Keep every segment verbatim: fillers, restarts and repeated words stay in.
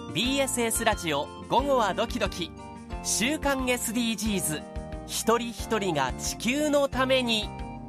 ビーエスエス ラジオ午後はドキドキ、週刊 エスディージーズ、 一人一人が地球のために。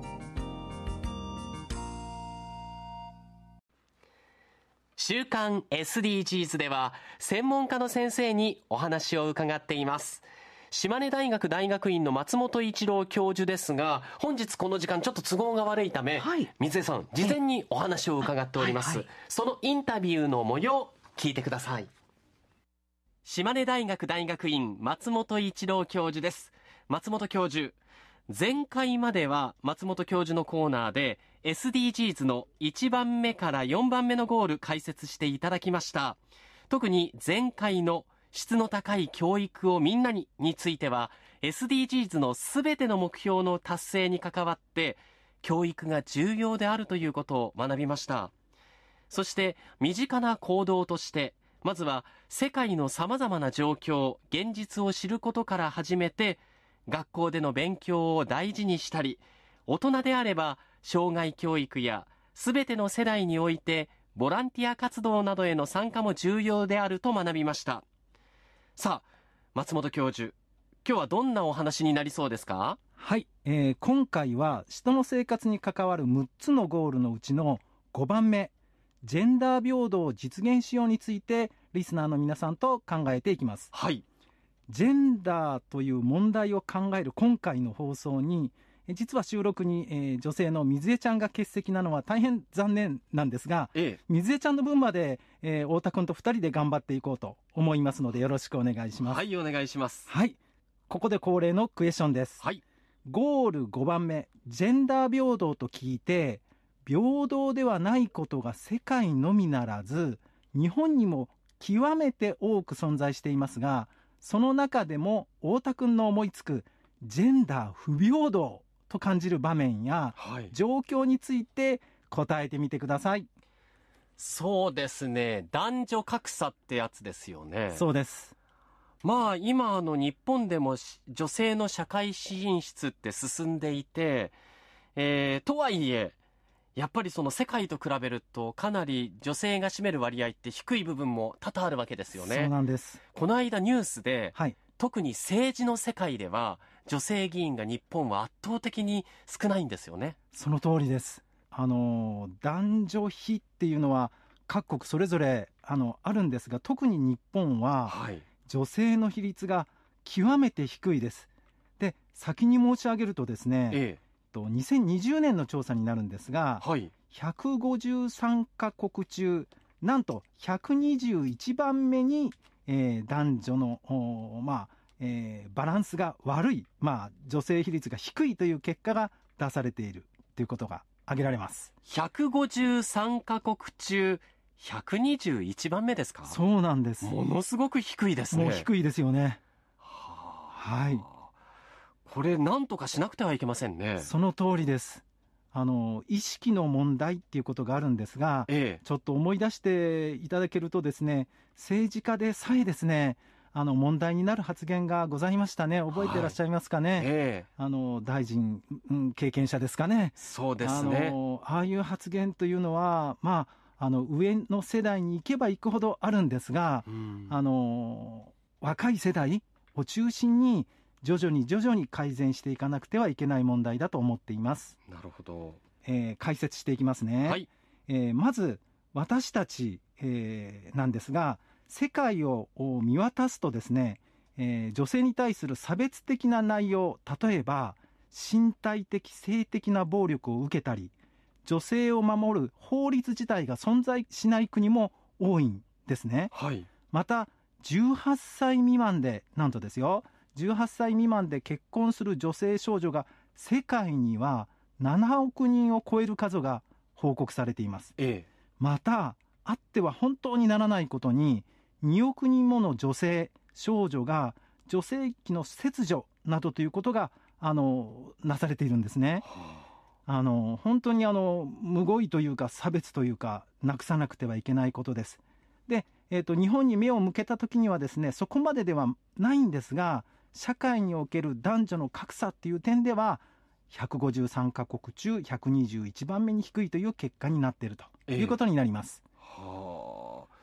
週刊 エスディージーズ では専門家の先生にお話を伺っています。島根大学大学院の松本一郎教授ですが、本日この時間ちょっと都合が悪いため、はい、水江さん事前にお話を伺っております、はいはい、そのインタビューの模様聞いてください。島根大学大学院松本一郎教授です。松本教授、前回までは松本教授のコーナーで エスディージーズ のいちばんめからよんばんめのゴール解説していただきました。特に前回の質の高い教育をみんなにについては エスディージーズ のすべての目標の達成に関わって教育が重要であるということを学びました。そして身近な行動として、まずは世界の様々な状況、現実を知ることから始めて、学校での勉強を大事にしたり、大人であれば障害教育やすべての世代においてボランティア活動などへの参加も重要であると学びました。さあ、松本教授、今日はどんなお話になりそうですか？ はい、えー、今回は人の生活に関わるむっつのゴールのうちのごばんめ、ジェンダー平等を実現しようについてリスナーの皆さんと考えていきます。 はい。 ジェンダーという問題を考える今回の放送に、実は収録に、えー、女性の水江ちゃんが欠席なのは大変残念なんですが、ええ、水江ちゃんの分まで、えー、太田君とふたりで頑張っていこうと思いますのでよろしくお願いします。 はい、お願いします。 はい、ここで恒例のクエスチョンです。 はい。 ゴールごばんめ、ジェンダー平等と聞いて、平等ではないことが世界のみならず日本にも極めて多く存在していますが、その中でも太田君の思いつくジェンダー不平等と感じる場面や、はい、状況について答えてみてください。 そうですね、男女格差ってやつですよね。 そうです。 まあ今あの日本でも女性の社会進出って進んでいて、えー、とはいえやっぱりその世界と比べるとかなり女性が占める割合って低い部分も多々あるわけですよね。 そうなんです。 この間ニュースで、はい、特に政治の世界では女性議員が日本は圧倒的に少ないんですよね。 その通りです。あの男女比っていうのは各国それぞれ あのあるんですが、特に日本は、はい、女性の比率が極めて低いです。で、先に申し上げるとですね、ええにせんにじゅうねんの調査になるんですが、はい、ひゃくごじゅうさんカ国中なんとひゃくにじゅういちばんめに、えー、男女の、まあえー、バランスが悪い、まあ、女性比率が低いという結果が出されているということが挙げられます。 ひゃくごじゅうさんカ国中ひゃくにじゅういちばんめですか？ そうなんです。 ものすごく低いですね。 もう低いですよね。 はあ、はい、 これ何とかしなくてはいけませんね。 その通りです。あの意識の問題っていうことがあるんですが、ええ、ちょっと思い出していただけるとですね、政治家でさえですね、あの問題になる発言がございましたね。覚えていらっしゃいますかね。はい、ええ、あの大臣、うん、経験者ですかね。 そうですね。 あのああいう発言というのは、まあ、あの上の世代に行けば行くほどあるんですが、うん、あの若い世代を中心に徐々に徐々に改善していかなくてはいけない問題だと思っています。 なるほど。 えー、解説していきますね。はい、えー、まず私たち、えー、なんですが、世界を見渡すとですね、えー、女性に対する差別的な内容、例えば身体的性的な暴力を受けたり、女性を守る法律自体が存在しない国も多いんですね。はい、またじゅうはっさい未満で、なんとですよ、じゅうはっさい未満で結婚する女性少女が世界にはななおくにんを超える数が報告されています。ええ、またあっては本当にならないことににおくにんもの女性少女が女性器の切除などということがあのなされているんですね。あの本当にあのむごいというか差別というかなくさなくてはいけないことです。で、えーと、日本に目を向けたときにはですね、そこまでではないんですが、社会における男女の格差っていう点ではひゃくごじゅうさんカ国中ひゃくにじゅういちばんめに低いという結果になっているということになります。 えーはあ、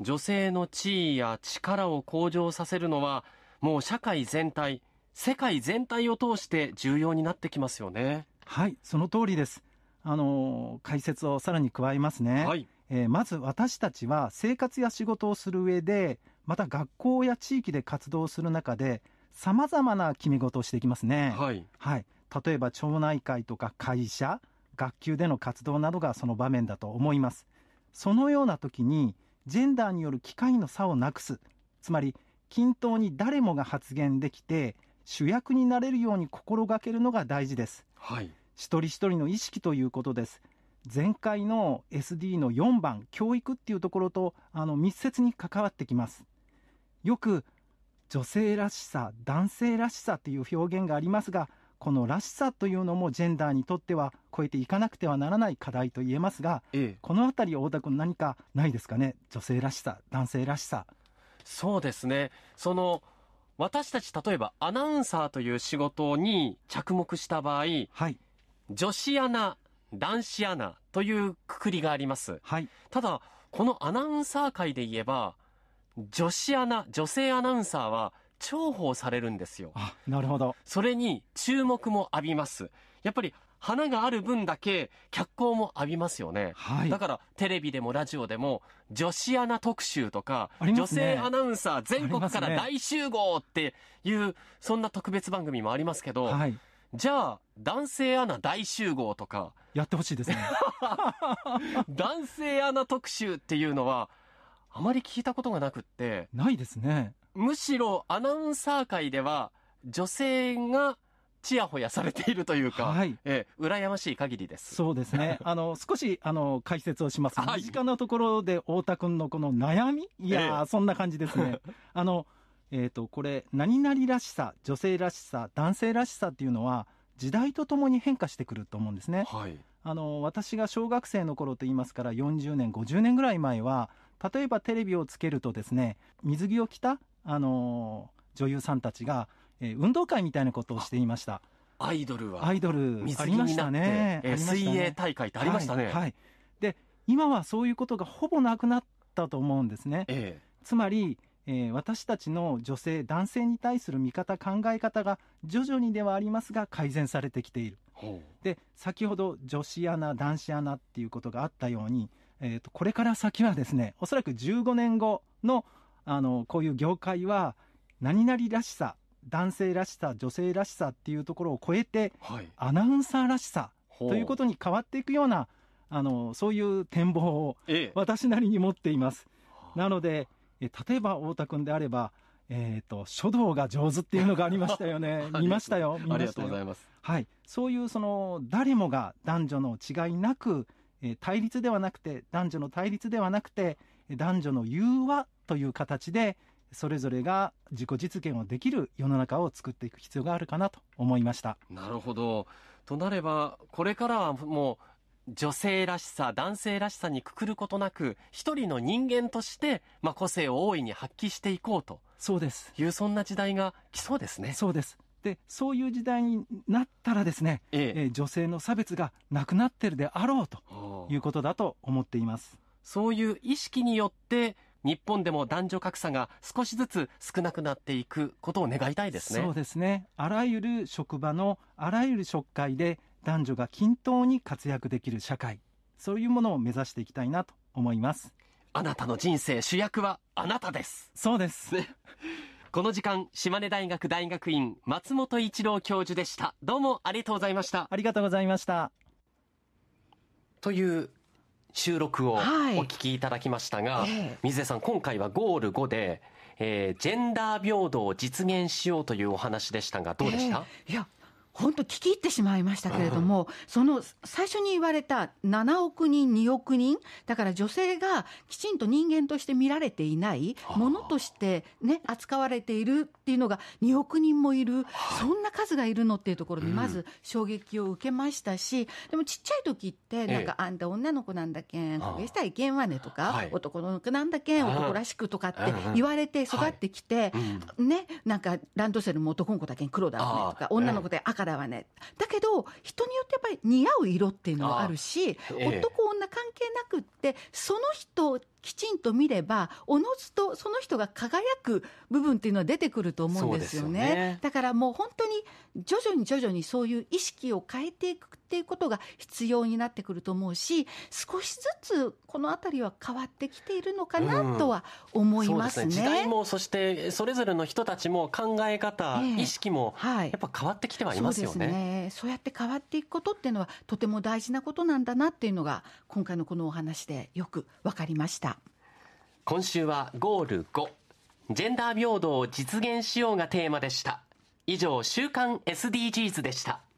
女性の地位や力を向上させるのはもう社会全体、世界全体を通して重要になってきますよね。 はい、その通りです。あの解説をさらに加えますね、はい。えー、まず私たちは生活や仕事をする上で、また学校や地域で活動する中でさまざまな決め事をしていきますね、はいはい、例えば町内会とか会社、学級での活動などがその場面だと思います。そのような時にジェンダーによる機会の差をなくす、つまり均等に誰もが発言できて主役になれるように心がけるのが大事です、はい、一人一人の意識ということです。前回の エスディー のよんばん教育っていうところとあの密接に関わってきます。よく女性らしさ、男性らしさという表現がありますが、このらしさというのもジェンダーにとっては超えていかなくてはならない課題と言えますが、ええ、このあたり太田君何かないですかね。女性らしさ、男性らしさ。 そうですね、その私たち例えばアナウンサーという仕事に着目した場合、はい、女子アナ、男子アナというくくりがあります、はい、ただこのアナウンサー界で言えば女子アナ、女性アナウンサーは重宝されるんですよ。 あ、なるほど。 それに注目も浴びます。やっぱり花がある分だけ脚光も浴びますよね、はい、だからテレビでもラジオでも女子アナ特集とか、ね、女性アナウンサー全国から大集合っていう、ね、そんな特別番組もありますけど、はい、じゃあ男性アナ大集合とかやってほしいですね男性アナ特集っていうのはあまり聞いたことがなくって。 ないですね。 むしろアナウンサー界では女性がちやほやされているというか、はい、えー、羨ましい限りです。 そうですねあの少しあの解説をします、はい、身近なところで太田君のこの悩み、いや、えー、そんな感じですねあの、えーと、これ何々らしさ、女性らしさ、男性らしさっていうのは時代とともに変化してくると思うんですね、はい、あの私が小学生の頃といいますからよんじゅうねんごじゅうねんぐらい前は、例えばテレビをつけるとですね、水着を着た、あのー、女優さんたちが、えー、運動会みたいなことをしていました。 アイドルはアイドル水着になって、ねえー、水泳大会ってありましたね、 はいはい、で今はそういうことがほぼなくなったと思うんですね、えー、つまり、えー、私たちの女性男性に対する見方考え方が徐々にではありますが改善されてきている。で先ほど女子アナ男子アナっていうことがあったように、えーと、これから先はですね、おそらくじゅうごねんご の, あのこういう業界は何々らしさ、男性らしさ、女性らしさっていうところを超えて、はい、アナウンサーらしさということに変わっていくような、あのそういう展望を私なりに持っています、ええ、なのでえ例えば太田君であれば、えーと、書道が上手っていうのがありましたよね見ましたよ、見ましたよ。 ありがとうございます。 はい、そういうその誰もが男女の違いなく、えー、対立ではなくて男女の対立ではなくて男女の融和という形でそれぞれが自己実現をできる世の中を作っていく必要があるかなと思いました。 なるほど。となればこれからはもう女性らしさ男性らしさにくくることなく一人の人間として、まあ、個性を大いに発揮していこうとそうですいうそんな時代が来そうですね。 そうです。でそういう時代になったらですね、えええー、女性の差別がなくなっているであろうということだと思っています。 そういう意識によって日本でも男女格差が少しずつ少なくなっていくことを願いたいですね。 そうですね。あらゆる職場のあらゆる職会で男女が均等に活躍できる社会、そういうものを目指していきたいなと思います。 あなたの人生主役はあなたです。 そうです、ね、 この時間島根大学大学院松本一郎教授でした。どうもありがとうございました。 ありがとうございました。 という収録をお聞きいただきましたが、はい、えー、水江さん今回はゴールごで、えー、ジェンダー平等を実現しようというお話でしたがどうでした？ えー、いや本当聞き入ってしまいましたけれども、うん、その最初に言われたななおくにんにおくにんだから女性がきちんと人間として見られていないものとして、ね、扱われているっていうのがにおくにんもいる、そんな数がいるのっていうところにまず衝撃を受けましたし、でもちっちゃい時ってなんか、ええ、あんた女の子なんだけんこげしたらいけんわねとか、はい、男の子なんだけん男らしくとかって言われて育ってきて、はい、ね、なんかランドセルも男の子だけん黒だわねとか女の子で赤だわね、だけど人によってやっぱり似合う色っていうのがあるし、ええ、男女関係なくってその人きちんと見ればおのずとその人が輝く部分っていうのは出てくると思うんですよね。 そうですよね。 だからもう本当に徐々に徐々にそういう意識を変えていくっていうことが必要になってくると思うし、少しずつこのあたりは変わってきているのかなとは思いますね。 うん、そうですね。時代もそしてそれぞれの人たちも考え方、えー、意識もやっぱ変わってきてはいますよね。 そうですね。そうやって変わっていくことっていうのはとても大事なことなんだなっていうのが今回のこのお話でよく分かりました。 今週はゴールご、ジェンダー平等を実現しようがテーマでした。以上、週刊 エスディージーズ でした。